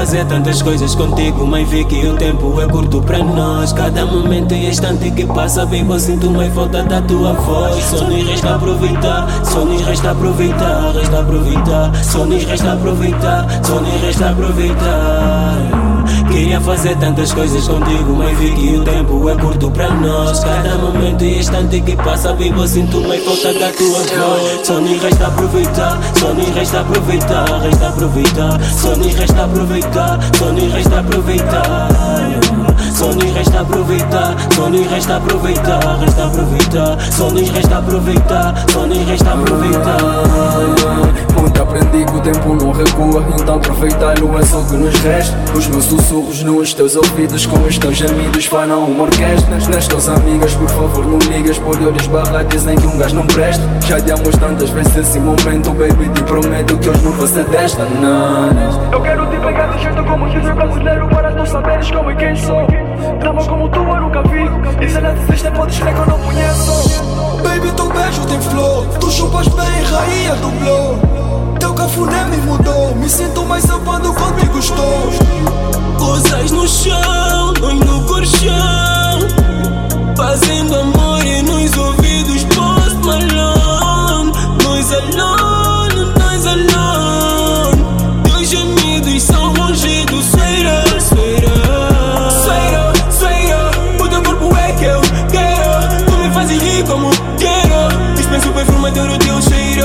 fazer tantas coisas contigo, mas vi que o tempo é curto pra nós. Cada momento e instante que passa, baby, eu sinto mais falta da tua voz. Só nos resta aproveitar, só nos resta aproveitar, resta aproveitar, só nos resta aproveitar, só nos resta aproveitar. Queria fazer tantas coisas contigo, mas vi que o tempo é curto pra nós. Cada momento e instante que passa, baby, eu sinto mais falta da tua voz. Só nos resta aproveitar, só nos resta aproveitar, resta aproveitar, só nos resta aproveitar, só nos resta aproveitar. Só nos resta aproveitar, só nos resta aproveitar, resta aproveitar, só nos resta aproveitar, só nos resta aproveitar. Muito aprendi que o tempo não recua, então aproveitá-lo é só o que nos resta. Os meus sussurros nos teus ouvidos, com os teus gemidos fanam uma orquestra. Nas tuas amigas, por favor não ligas, por eu lhes barra dizem que um gajo não presta. Já demos tantas vezes esse momento, baby, te prometo que hoje não vou ser desta. Não. Eu quero te pegar do jeito como dizer brasileiro, para tu saberes como e quem sou. Drama como tu eu nunca vi, e se ela desiste podes crer que eu não conheço. Baby, teu beijo tem flow, tu chupas bem, rainha do blow. Teu cafuné me mudou, me sinto mais eu quando contigo estou. Coisas no chão, nós no colchão, fazendo amor e nos ouvidos Post Malone. Nós alone, nós alone. Teus gemidos são rangidos, sweira, sweira, sweira, sweira. O teu corpo é que eu quero, tu me fazes rir como quero. Dispenso o perfume do teu cheiro.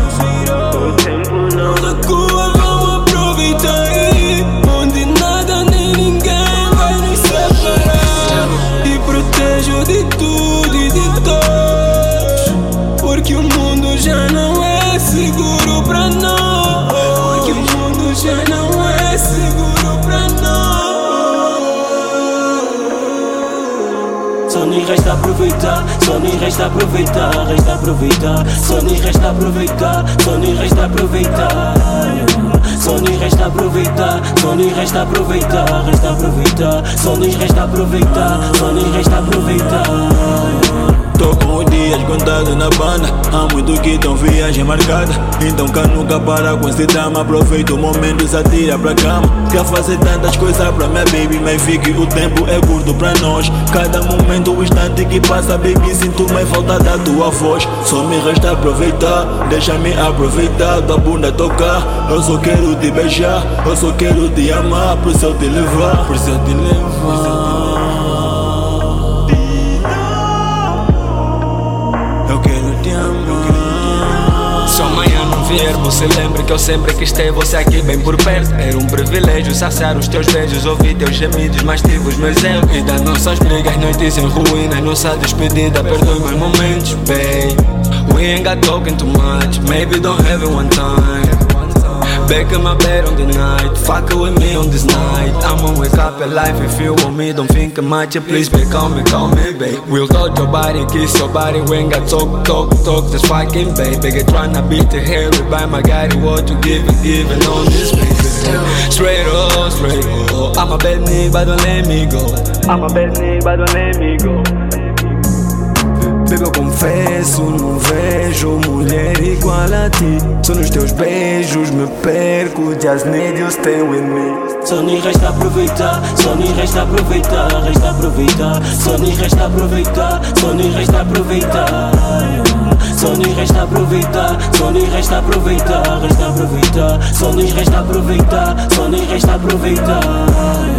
O tempo não recua, vamos aproveitar aí, onde nada nem ninguém vai nos separar. Te protejo de tudo e de todos, porque o mundo já não é seguro pra nós. Porque o mundo já não é seguro pra nós. Só nos resta aproveitar, só nos resta aproveitar, resta aproveitar, só nos resta aproveitar, só nos resta aproveitar. Só nos resta aproveitar, só nos resta aproveitar, resta aproveitar, só nos resta aproveitar, só nos resta aproveitar. Tô com os dias contados na banda, há muito que tão viagem marcada. Então cá nunca para com esse drama, aproveita o momento e se atira pra cama. Quer fazer tantas coisas pra minha baby, mas fique o tempo é curto pra nós. Cada momento, o instante que passa, baby, sinto mais falta da tua voz. Só me resta aproveitar, deixa-me aproveitar, tua bunda tocar. Eu só quero te beijar, eu só quero te amar, por isso eu te levar, por isso eu te levar. Se amanhã não vier, você lembre que eu sempre quis ter você aqui bem por perto. Era um privilégio saciar os teus beijos, ouvir teus gemidos, mas tive os meus erros. E das nossas brigas, noites em ruínas, nossa despedida, perdoe meus momentos, babe. We ain't got talking too much, maybe don't have it one time. Back in my bed on the night, fuck with me on this night. I'ma wake up alive if you want me, don't think much, please babe, call me, babe. We'll touch your body, kiss your body, we ain't got talk, just fucking babe. Bigger tryna beat the hair, by my guy, what you giving on this baby. Straight up, I'm a bad nigga, but don't let me go. I'm a bad nigga, but don't let me go. Baby, eu confesso, não vejo mulher igual a ti. Só nos teus beijos me perco, just need you stay with me. Só nos resta aproveitar, só nos resta aproveitar, resta aproveitar, só nos resta aproveitar, só nos resta aproveitar. Só nos resta aproveitar, só nos resta aproveitar, resta aproveitar, só nos resta aproveitar, só nos resta aproveitar.